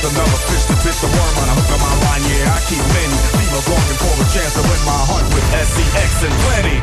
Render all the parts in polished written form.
just another fish that bit the worm on a hook of my line. Yeah, I keep many females longing for a chance to win my heart with SEX and plenty.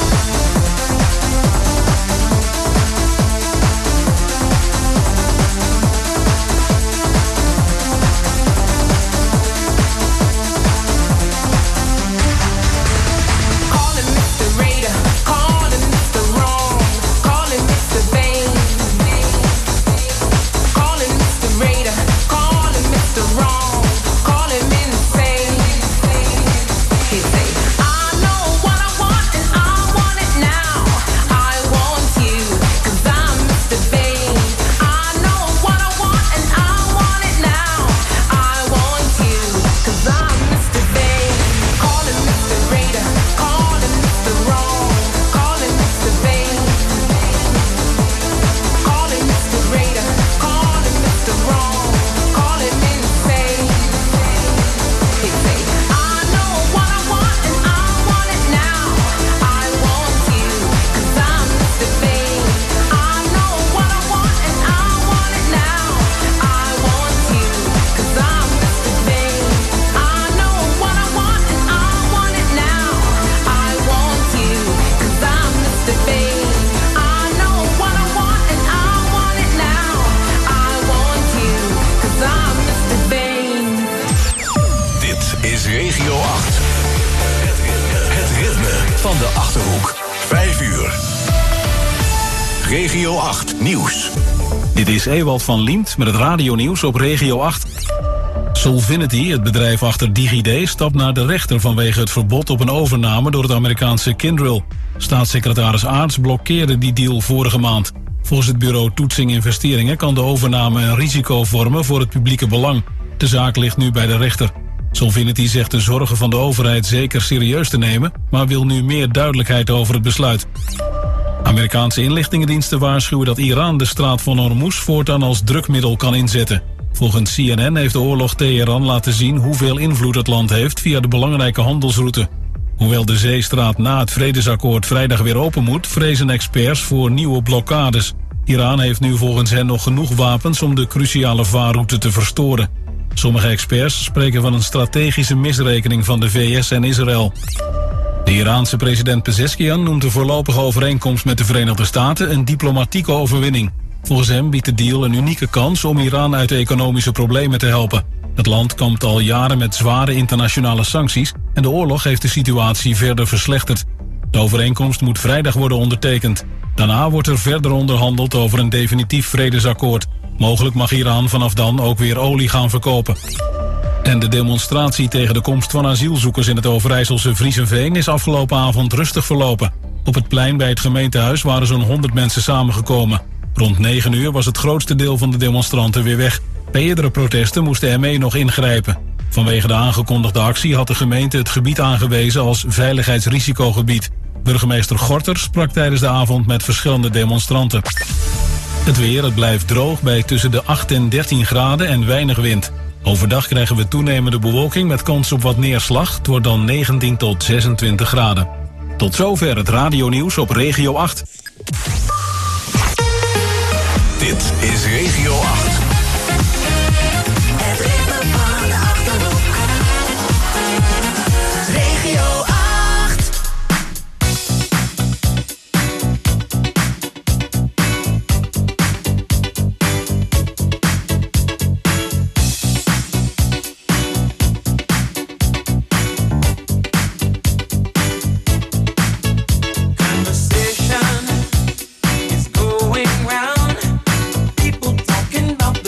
Regio 8 Nieuws. Dit is Ewald van Liemt met het radionieuws op Regio 8. Solvinity, het bedrijf achter DigiD, stapt naar de rechter vanwege het verbod op een overname door het Amerikaanse Kyndryl. Staatssecretaris Aarts blokkeerde die deal vorige maand. Volgens het bureau Toetsing Investeringen kan de overname een risico vormen voor het publieke belang. De zaak ligt nu bij de rechter. Solvinity zegt de zorgen van de overheid zeker serieus te nemen, maar wil nu meer duidelijkheid over het besluit. Amerikaanse inlichtingendiensten waarschuwen dat Iran de straat van Hormuz voortaan als drukmiddel kan inzetten. Volgens CNN heeft de oorlog Teheran laten zien hoeveel invloed het land heeft via de belangrijke handelsroute. Hoewel de zeestraat na het vredesakkoord vrijdag weer open moet, vrezen experts voor nieuwe blokkades. Iran heeft nu volgens hen nog genoeg wapens om de cruciale vaarroute te verstoren. Sommige experts spreken van een strategische misrekening van de VS en Israël. De Iraanse president Pezeshkian noemt de voorlopige overeenkomst met de Verenigde Staten een diplomatieke overwinning. Volgens hem biedt de deal een unieke kans om Iran uit de economische problemen te helpen. Het land kampt al jaren met zware internationale sancties en de oorlog heeft de situatie verder verslechterd. De overeenkomst moet vrijdag worden ondertekend. Daarna wordt er verder onderhandeld over een definitief vredesakkoord. Mogelijk mag Iran vanaf dan ook weer olie gaan verkopen. En de demonstratie tegen de komst van asielzoekers in het Overijsselse Vriezenveen is afgelopen avond rustig verlopen. Op het plein bij het gemeentehuis waren zo'n 100 mensen samengekomen. Rond 9 uur was het grootste deel van de demonstranten weer weg. Bij eerdere protesten moest de ME nog ingrijpen. Vanwege de aangekondigde actie had de gemeente het gebied aangewezen als veiligheidsrisicogebied. Burgemeester Gorter sprak tijdens de avond met verschillende demonstranten. Het weer, het blijft droog bij tussen de 8 en 13 graden en weinig wind. Overdag krijgen we toenemende bewolking met kans op wat neerslag. Het wordt dan 19 tot 26 graden. Tot zover het radionieuws op Regio 8. Dit is Regio 8. Het ritme van de Achterhoek. Regio 8. Conversation is going round. People talking about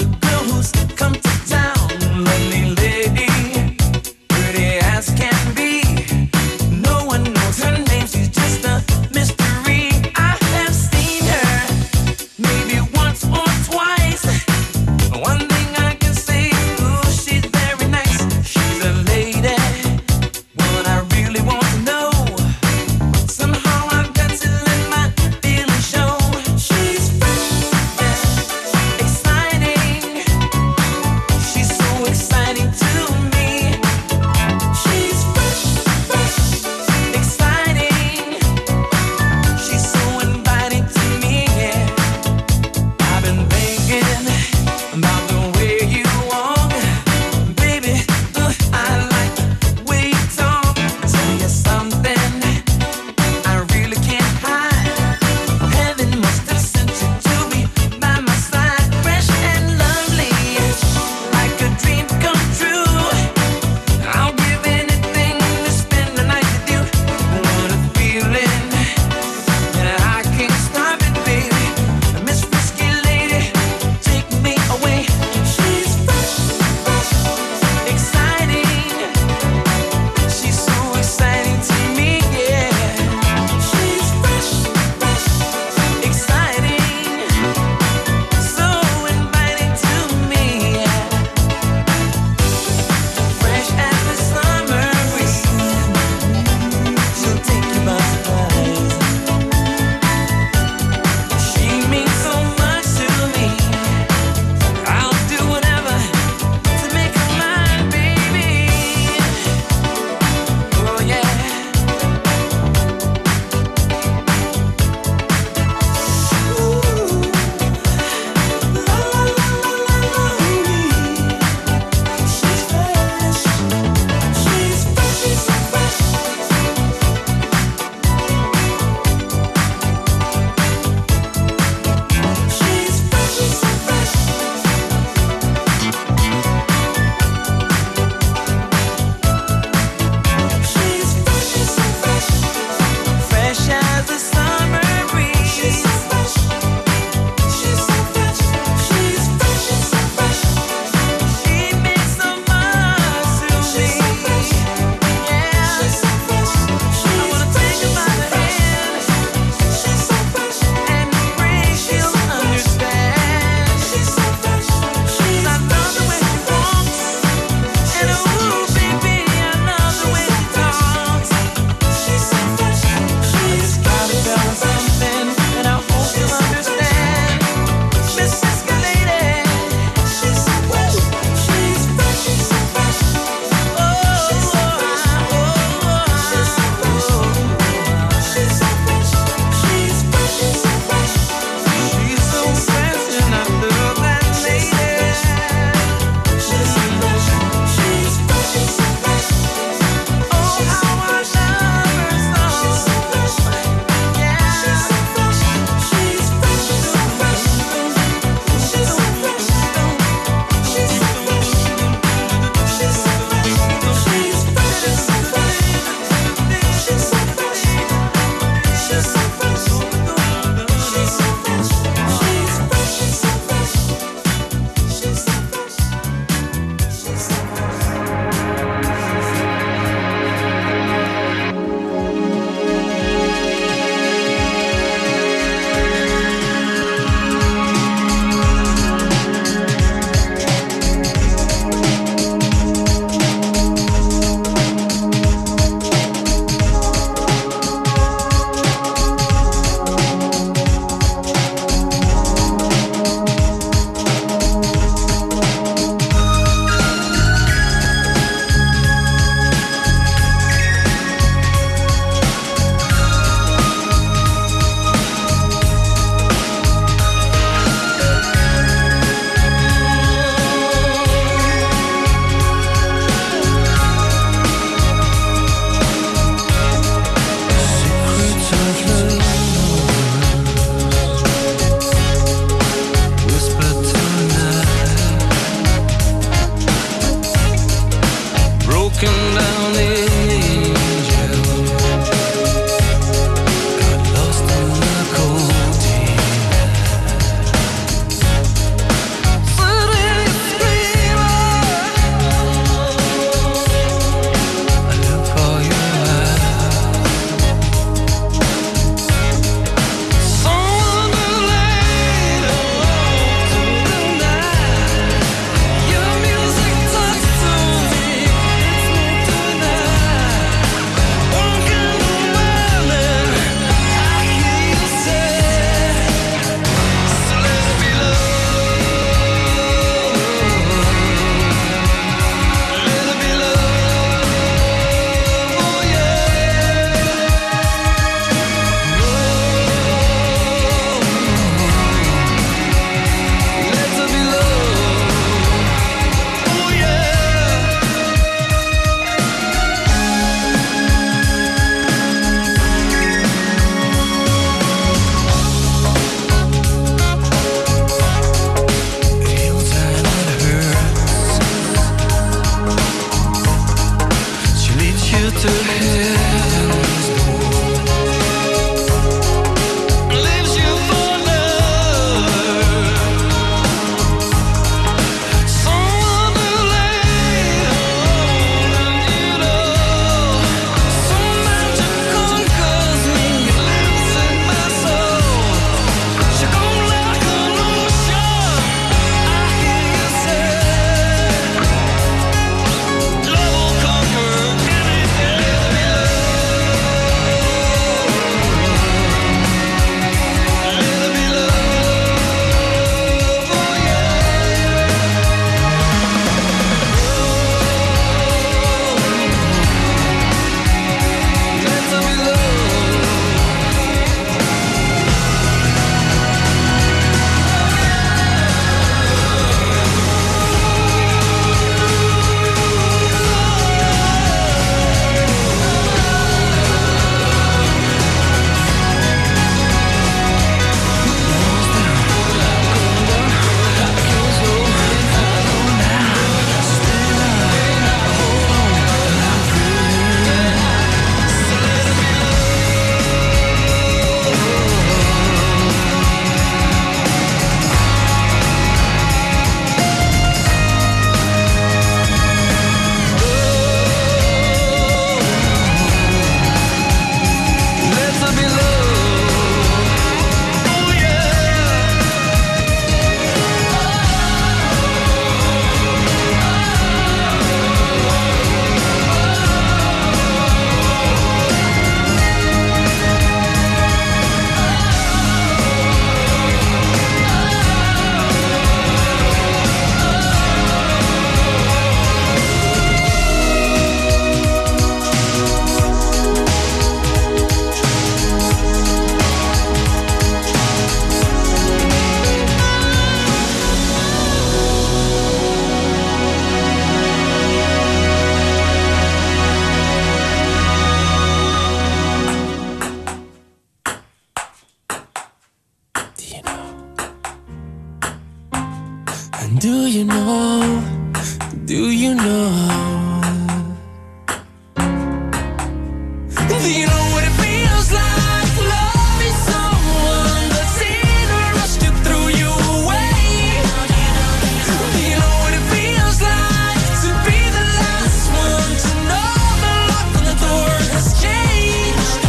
And do you know, do you know? Do you know what it feels like to love is someone that's in a rush to throw you away? Do you know what it feels like to be the last one to know the lock on the door has changed?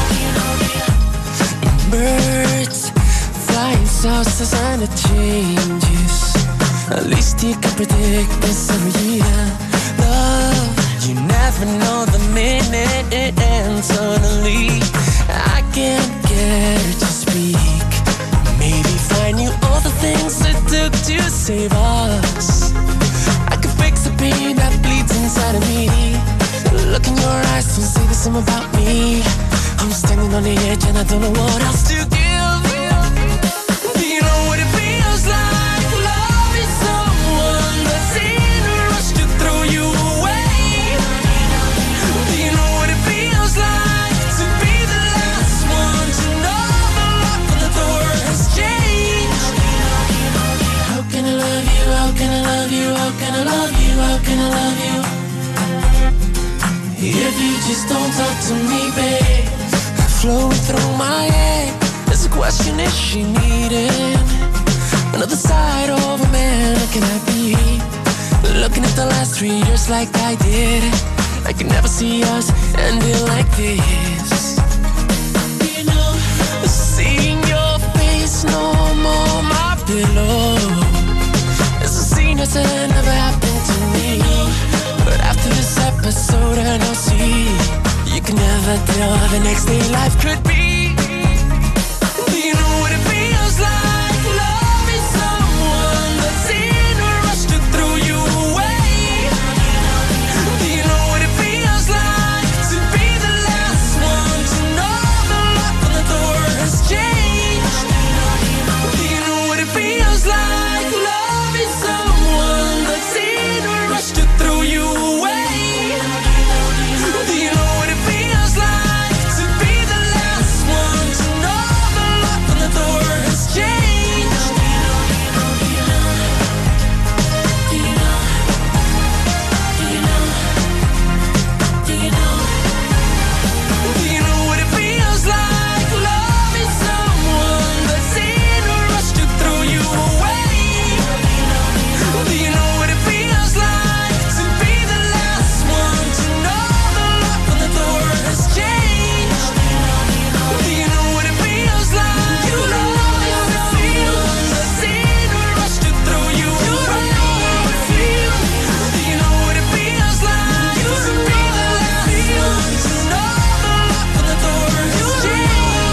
Birds flying south says and it changes. At least you can predict this every year. Love, you never know the minute it ends. Suddenly, I can't get her to speak. Maybe find you all the things it took to save us. I could fix the pain that bleeds inside of me. Look in your eyes, don't say the same about me. I'm standing on the edge and I don't know what else to give. Do you know what it feels like? Love is someone that's in a rush to throw you away. Do you know what it feels like to be the last one to know the lock on the door has changed? How can I love you? How can I love you? How can I love you? How can I love you? If you just don't talk to me, babe. Flowing through my head, there's a question, is she needing another side of a man? Or can I be looking at the last 3 years like I did? I can never see us ending like this. You know, seeing your face no more my pillow. It's a scene that's never happened to me. But after this episode and I'll see, you can never tell how the next day life could be. Do you know what it feels like? Love is someone that's in a rush to throw you away. Do you know what it feels like to be the last one to know the lock on the door has changed? Do you know what it feels like? Love is someone that's in a rush to throw you away. Do you know what it feels like to be the last one to know the lock on the door has changed? Do you know? Do you know? Do you know? Do you know? Do you know what it feels like? Love is someone that's in a rush to throw you away. Do you know what it feels like to be the last one to know the lock on the door has changed? Do you know what it feels like? You know how it feels. That's in a rush to throw you away. Do you know what it feels like to be the last one to know the lock on the door has changed?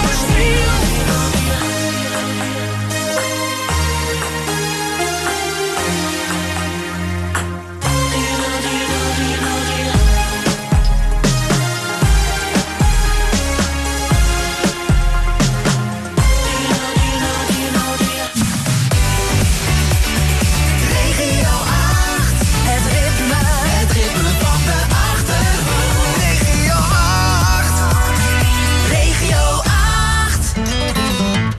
Regio 8, het ritme van de Achterhoek. Regio 8, Regio 8.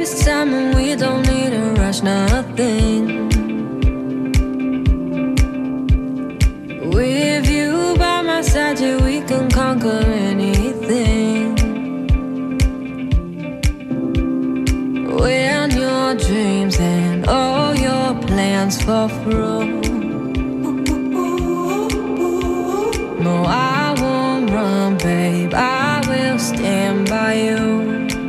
waste time and we don't need to rush nothing. With you by my side, yeah, we can conquer anything. When your dreams and all your plans fall through, no, I won't run, babe, I will stand by you.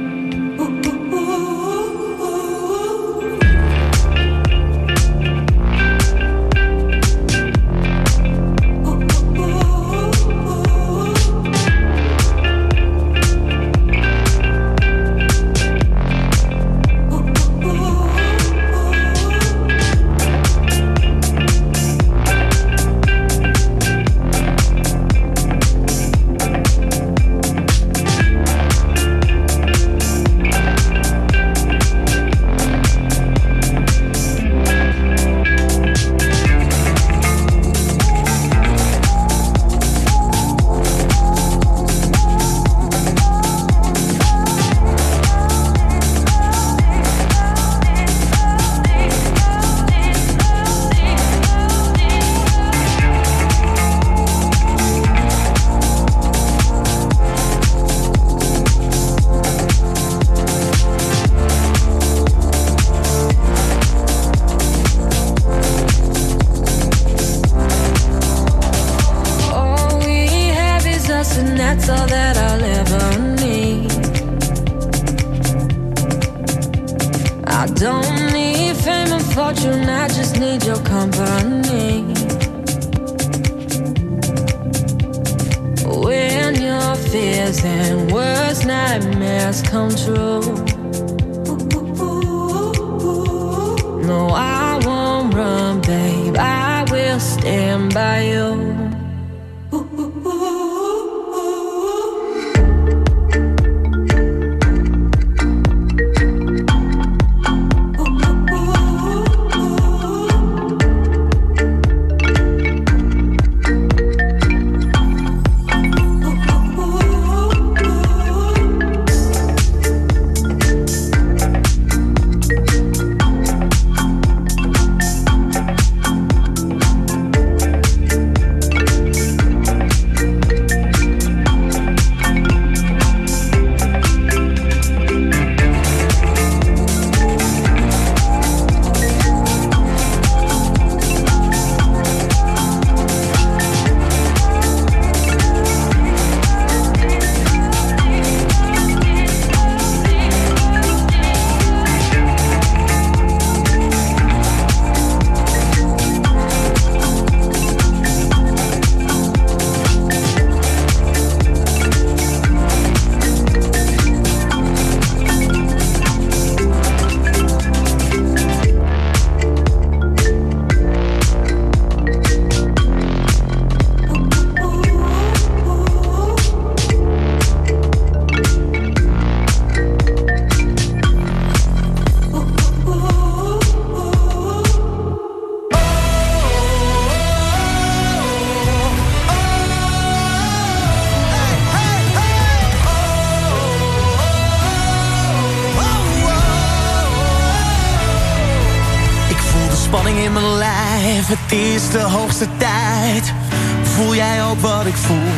Het is de hoogste tijd. Voel jij ook wat ik voel?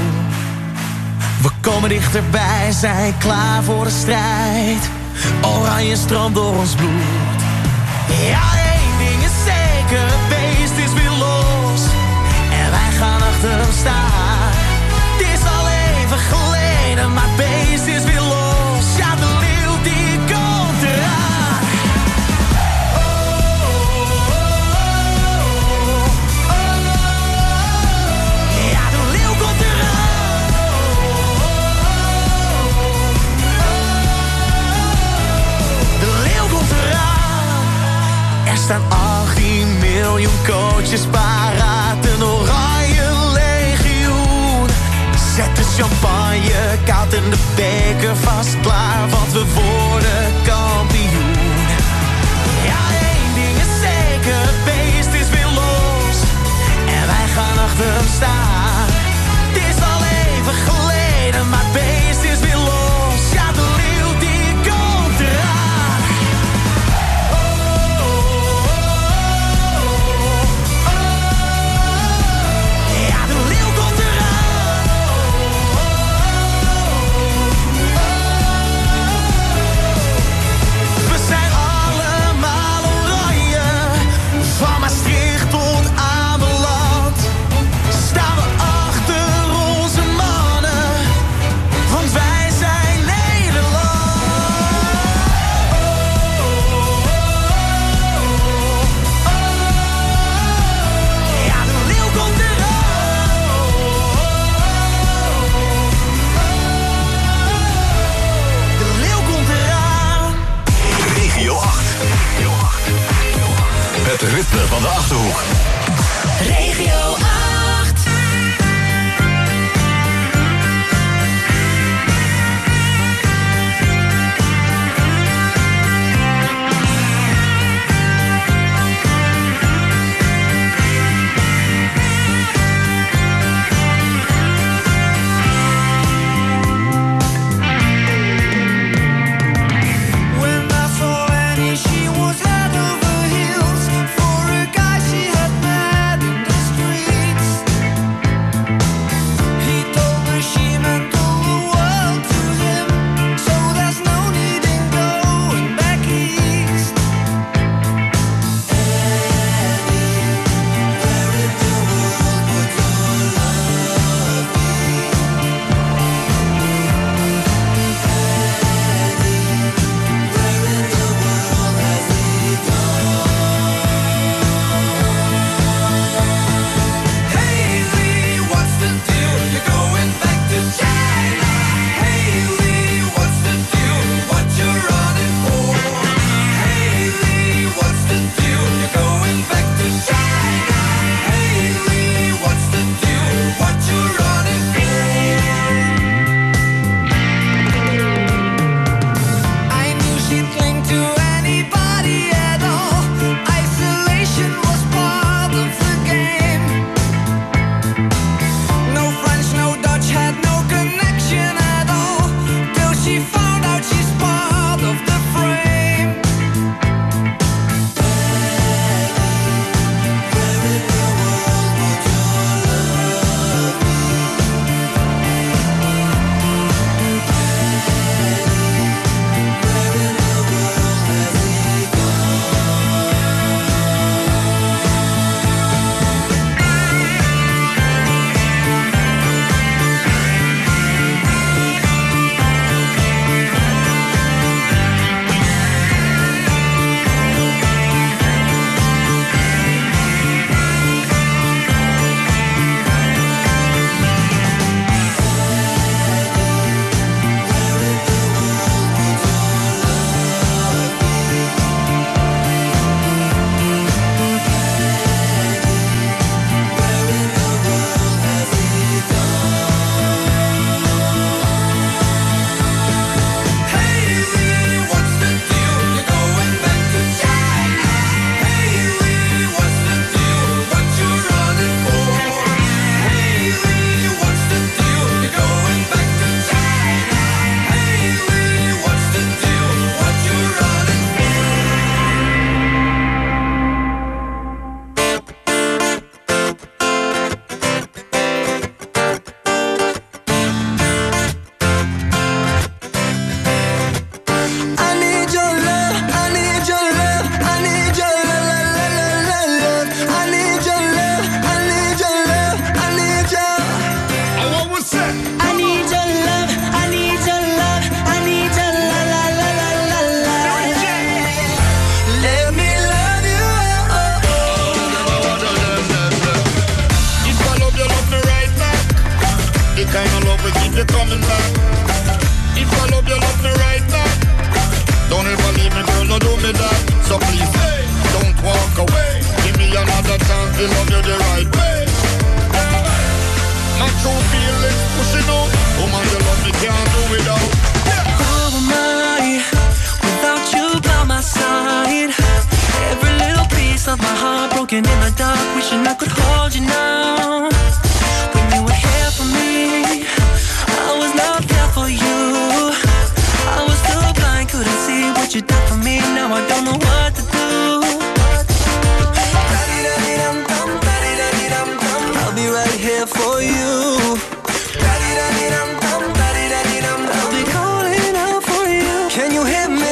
We komen dichterbij, zijn klaar voor de strijd. Oranje stroomt door ons bloed. Ja, één ding is zeker, het beest is weer los. En wij gaan achter hem staan. Het is al even geleden, maar het beest is weer los. Ja, de leeuw die komt eraan. Er staan 18 miljoen coaches paraat, een oranje legioen. Zet de champagne koud en de beker vast klaar, want we worden kampioen. Ja, één ding is zeker, het beest is weer los. En wij gaan achter hem staan. Het is al even geleden, maar het beest is weer los. Ja, de leeuw die komt eraan. Het ritme van de Achterhoek. Regio 8. She was head over heels for a guy she had met in the broken in the dark, wishing I could hold you now. When you were here for me, I was not there for you. I was too blind, couldn't see what you did for me. Now I don't know what to do. I'll be right here for you. I'll be calling out for you. Can you hear me?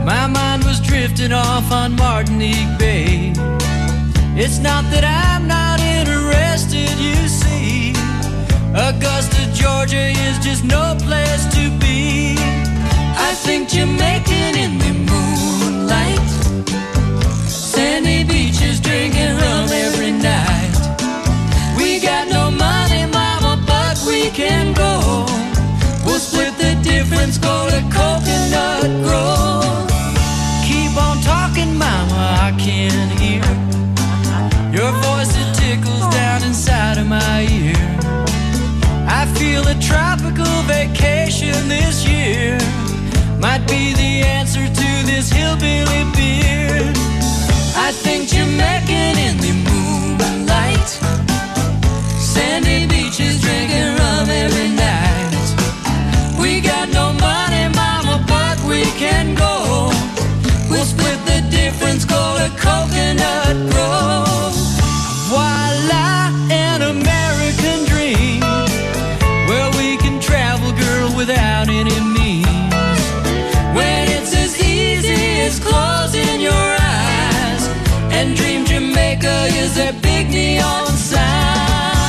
My mind was drifting off on Martinique Bay. It's not that I'm not interested, you see. Augusta, Georgia is just no place to be. I think Jamaican in the moonlight, sandy beaches drinking rum every night. We got no money, mama, but we can go. We'll split the difference, go to Coconut Grove. Keep on talking, mama, I can hear your voice, it tickles down inside of my ear. I feel a tropical vacation this year might be the answer to this hillbilly beer. I think Jamaican in the moonlight, sandy beaches drinking rum every night. We got no money, mama, but we can go. We'll split the difference, go to Coconut Grove. Voila, an American dream, where we can travel, girl, without any means. When it's as easy as closing your eyes and dream Jamaica is a big neon sign.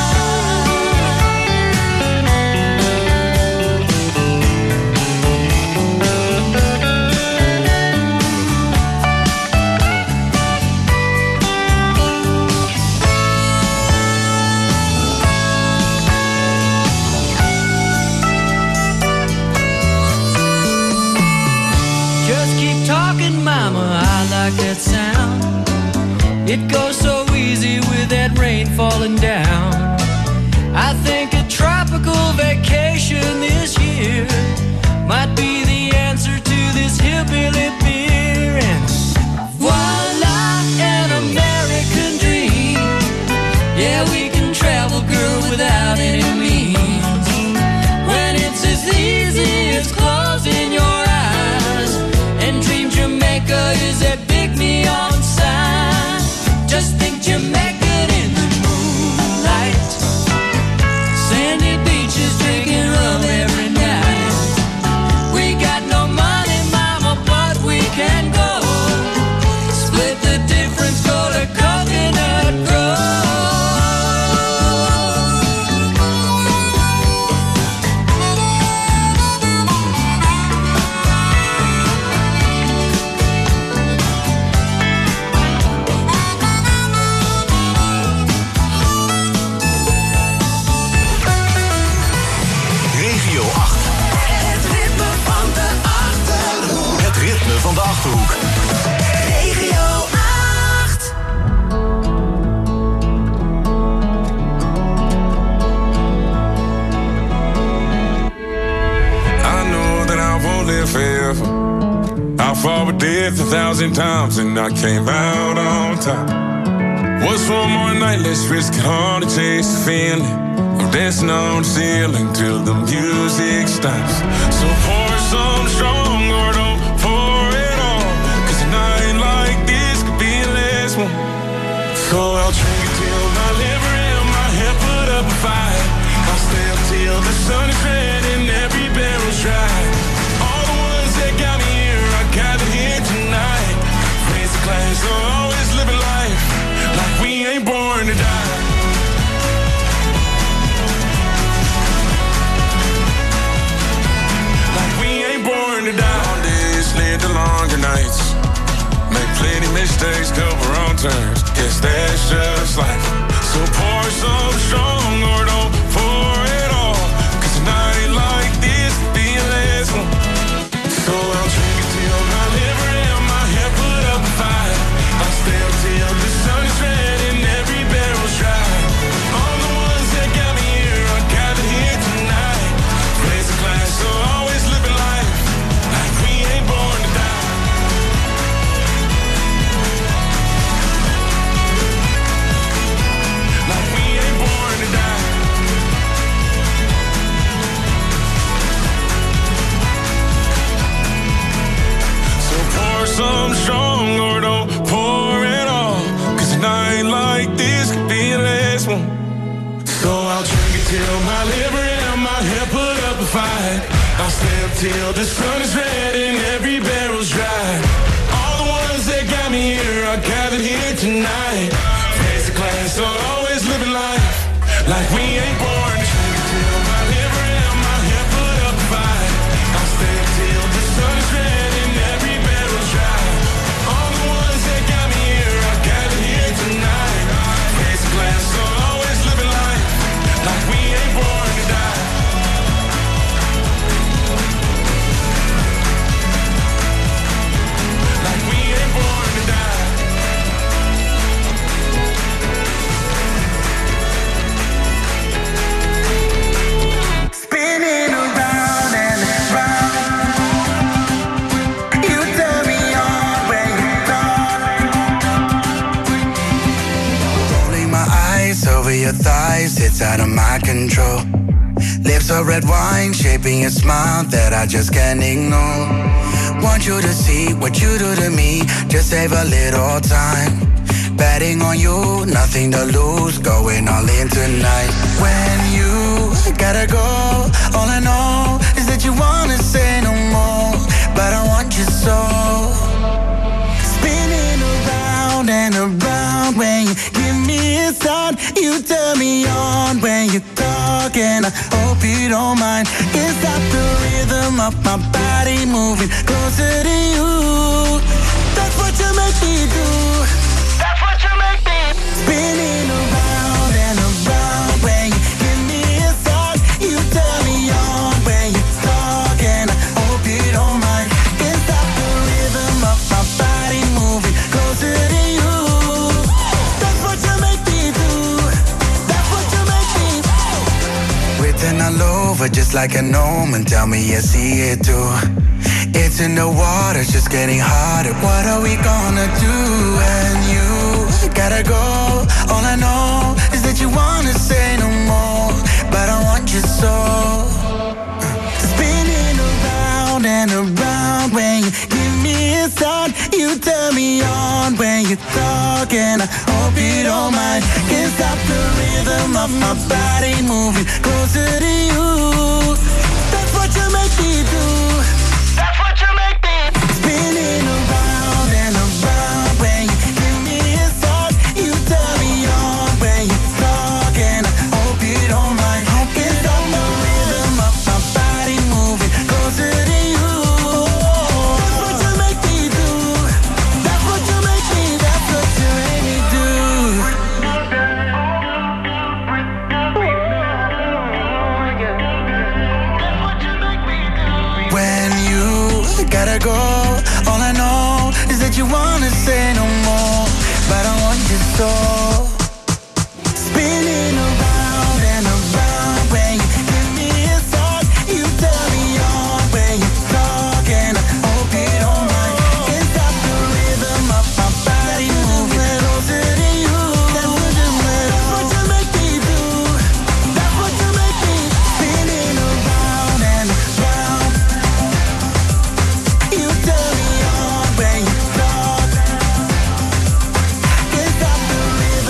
Mama, I like that sound. It goes so easy with that rain falling down. I think a tropical vacation this year might be the answer to this hillbilly beer. And voila, an American dream. Yeah, we can travel, girl, without any means. When it's as easy as closing your eyes and dream Jamaica is a big neon sign. Just think Jamaican in the moonlight, sandy beaches drinking rum every night. We got no money, mama, but we can go. Split the difference, go to Coconut Grove. Van de Achterhoek. Regio 8. I know that I won't live forever. I fought with death 1,000 times and I came out on top. What's one more night? Let's risk it all to chase the feeling of dancing on the ceiling till the music stops. So pour some strong or don't pour it all, 'cause a night like this could be the last one. So I'll drink it till my liver and my head put up a fight. I'll stay up till the sun is red and every barrel's dry. All the ones that got me here are gathered here tonight. Raise the glass, so always living life like we ain't born to die. Like we ain't born to die. Long days lead to longer nights. Make plenty mistakes, couple wrong turns. Guess that's just life. So pour some strong or don't pour it all, 'cause a night like this could be the last one. So I'll drink it till my liver and my head put up a fight. I'll stay up till the sun is red and every barrel's dry. All the ones that got me here are gathered here tonight. Raise a glass, so always living life like we ain't born to die. Like we ain't born to die. So pour some strong or don't pour it all, 'cause a night like this could be the last one. So I'll drink it till my liver and my head put up a fight. I'll stay up till the sun is red and every barrel's dry. All the ones that got me here are gathered here tonight. Face the class, so always living life like we ain't born. Till my liver and my head put up a fight. I'll stay up till the sun is red and every barrel's dry. All the ones that got me here are gathered here tonight. Face the class, so always living life like we ain't born to die. Like we ain't born to die. Spinning around and round. You turn me on when you talk. Rolling my eyes over your thighs, it's out of my control. Lips are red wine, shaping a smile that I just can't ignore. Want you to see what you do to me, just save a little time. Betting on you, nothing to lose, going all in tonight. When you gotta go, all I know is that you wanna say no more, but I want you so. Spinning around and around when you give me a sign. You turn me on when you talk, and I hope you don't mind. Can't stop the rhythm of my body moving closer to you. That's what you make me do. That's what you make me. Spinning around and around when you give me a sign. You turn me on when you talk, and I hope you don't mind. Can't stop the rhythm of my body moving closer to you. That's what you make me do. That's what you make me. Written all over just like a gnome, and tell me you see it too. It's in the water, just getting hotter. What are we gonna do when you gotta go? All I know is that you wanna say no more, but I want you so. Spinning around and around when you give me a sign. You turn me on when you talk, and I hope you don't mind. Can't stop the rhythm of my body moving closer to you. That's what you make me do. That's what you make me. Spinning around and around when you give me a sign. You turn me on when you talk, and I hope you don't mind. Can't stop the rhythm of my body moving closer to you. That's what you make me do. That's what you make me. That's what you make me do. When you gotta go, all I know is that you wanna say no more, but I want you so. Spinning around and around when you give me a sign. You turn me on when you talk, and I hope you don't mind. Can't stop the rhythm of my body moving closer to you. That's what you make me do. That's what you make me. Spinning around and around. You turn me on when you talk. Can't stop the rhythm.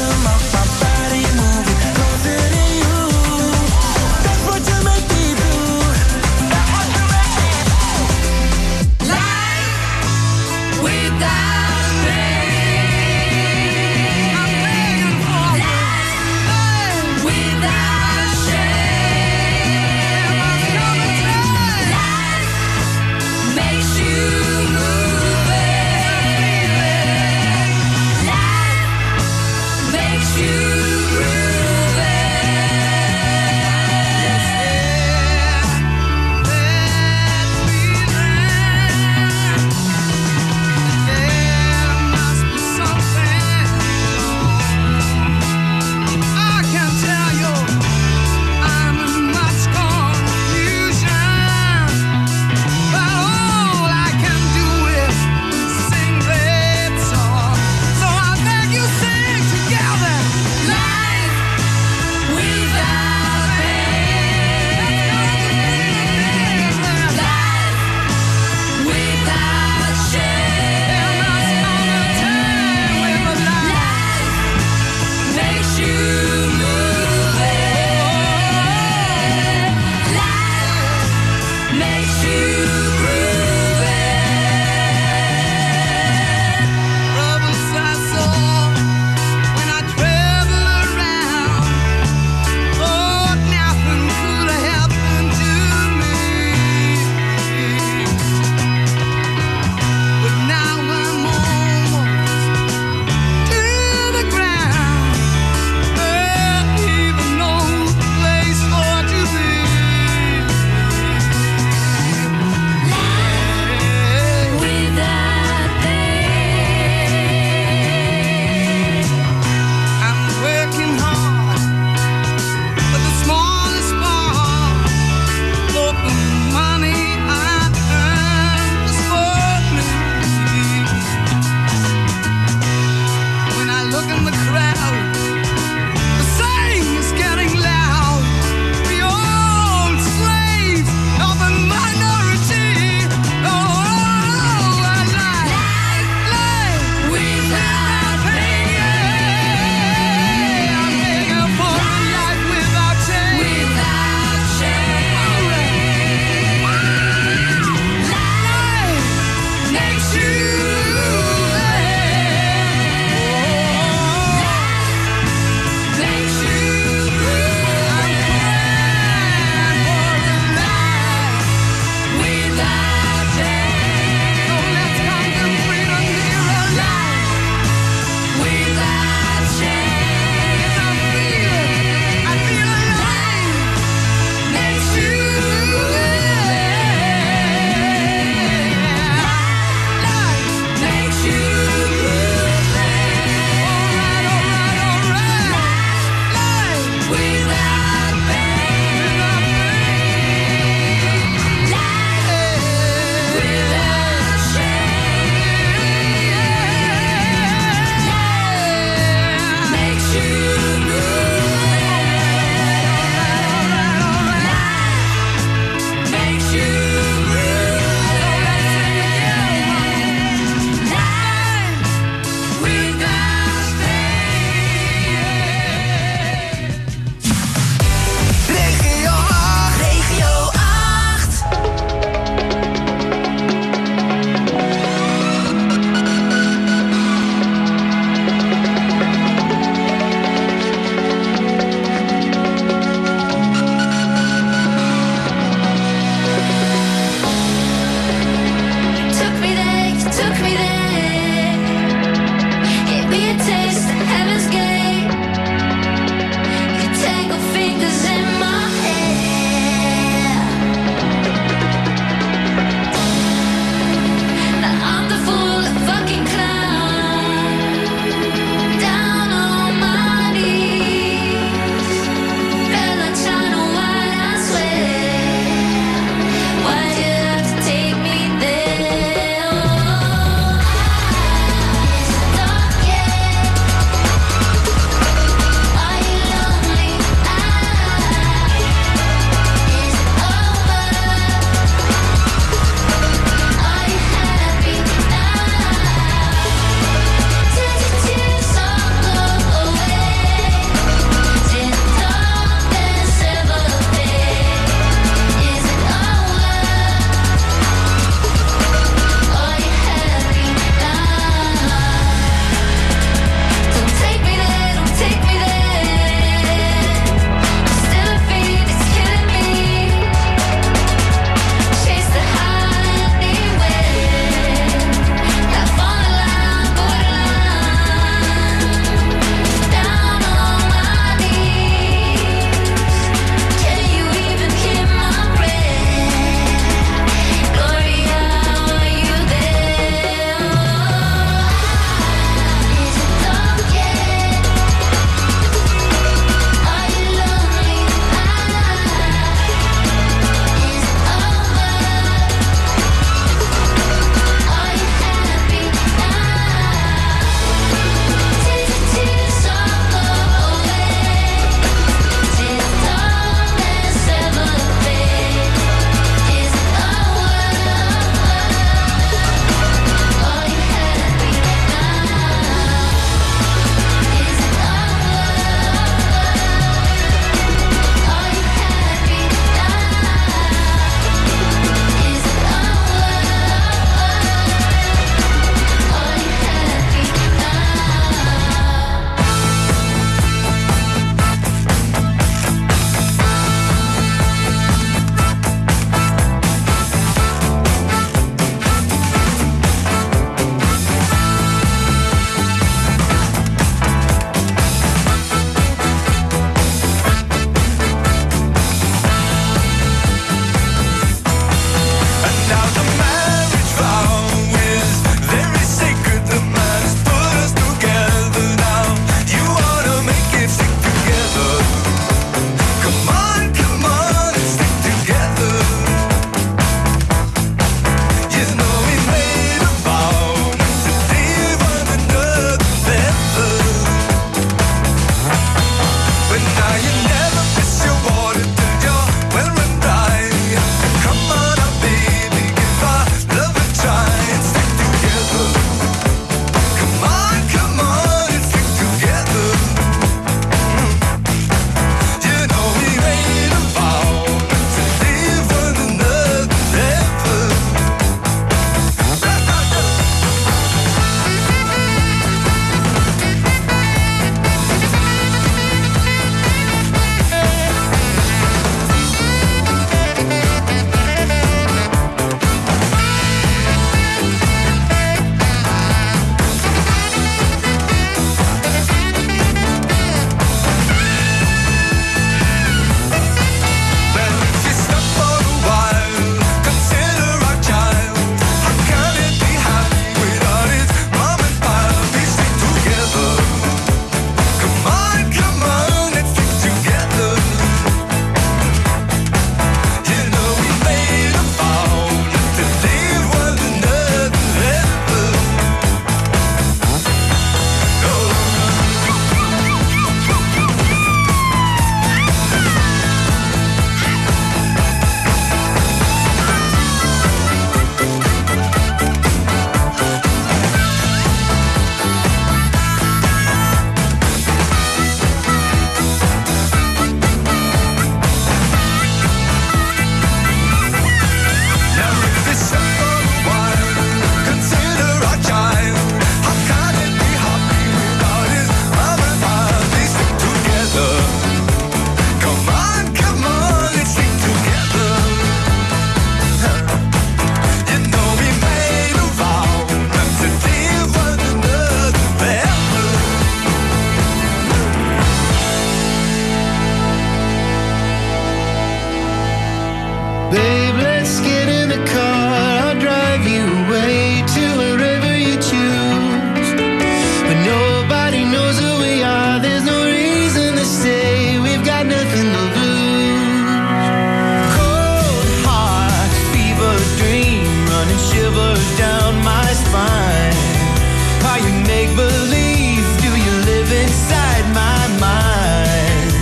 shivers down my spine. Are you make-believe? Do you live inside my mind?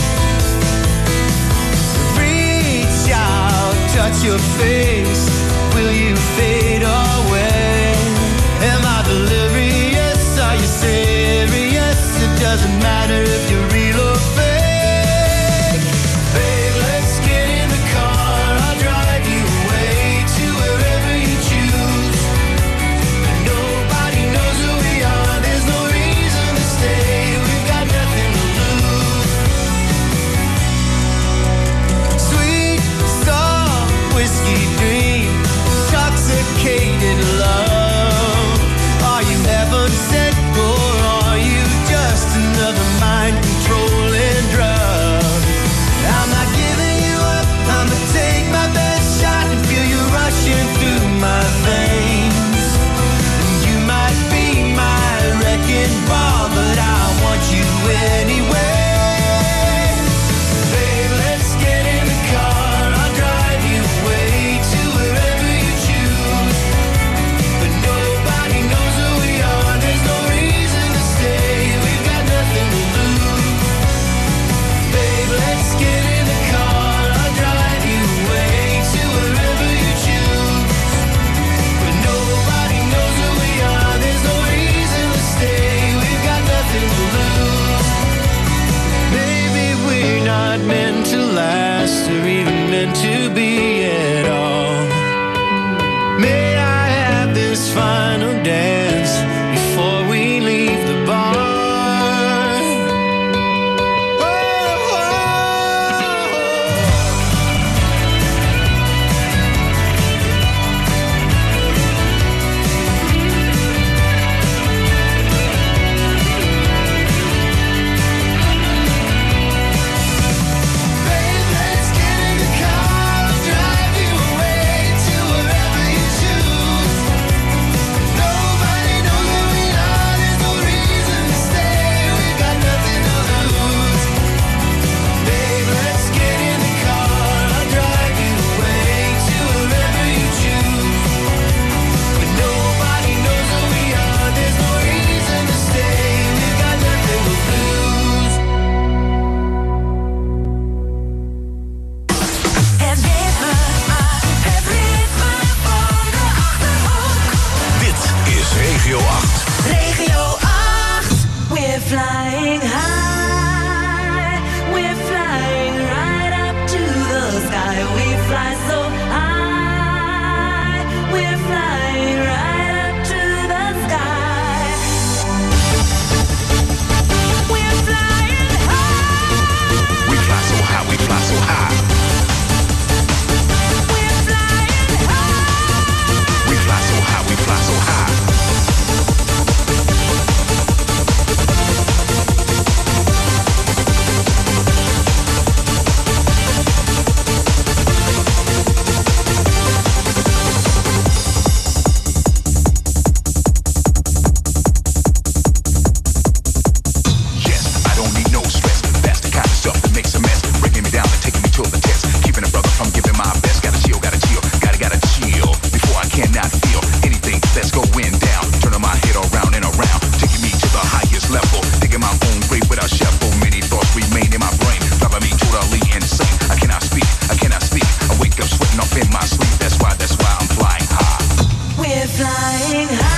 Reach out, touch your face. Will you fade away? Am I delirious? Are you serious? It doesn't matter if you're real or fake. Babe, let's get in the car. I'll drive you away to wherever you choose. Nobody knows who we are. There's no reason to stay. We've got nothing to lose. Sweet, soft, whiskey dream, intoxicated love. Are you heaven sent or are you just another mind-controlling drug? I'm not giving you up. I'ma take my best shot and feel you rushing through my veins. And you might be my wrecking ball, but I want you anyway. Babe, let's get in the car. I'll drive you away to wherever you choose. But nobody knows who we are. There's no reason to stay. We've got nothing to lose. Babe, let's get in the car. I'll drive you away to wherever you choose. But nobody knows who we are. There's no reason to stay. We've got nothing to lose. Maybe we're not meant to last or even meant to be at all. May I have this final dance before we leave the bar? Babe, let's get in the car. I'll drive you away to wherever you choose. Nobody knows who we are. There's no reason to stay. We've got nothing to lose. Babe, let's get in the car. I'll drive you away to wherever you choose. But nobody knows who we are. There's no reason to stay. We've got nothing to lose. Het ritme van de Achterhoek. Dit is Regio 8. Regio 8. We're flying high. We're flying right up to the sky. We fly so high. We're flying right up to the sky. We're flying high. We fly so high, we fly so high. We're flying high. We fly so high, we fly so high. Yes, I don't need no stress. That's the kind of stuff that makes a mess. Breaking me down and taking me to the test. Keeping a brother from giving my best. Gotta chill, gotta chill. Gotta chill. Before I cannot feel anything that's going down. Turning my head around and around. Taking me to the highest level. Digging my own grave with a shovel. Many thoughts remain in my brain. Driving me totally insane. I cannot speak. I wake up sweating off in my sleep. That's why I'm flying high. We're flying high.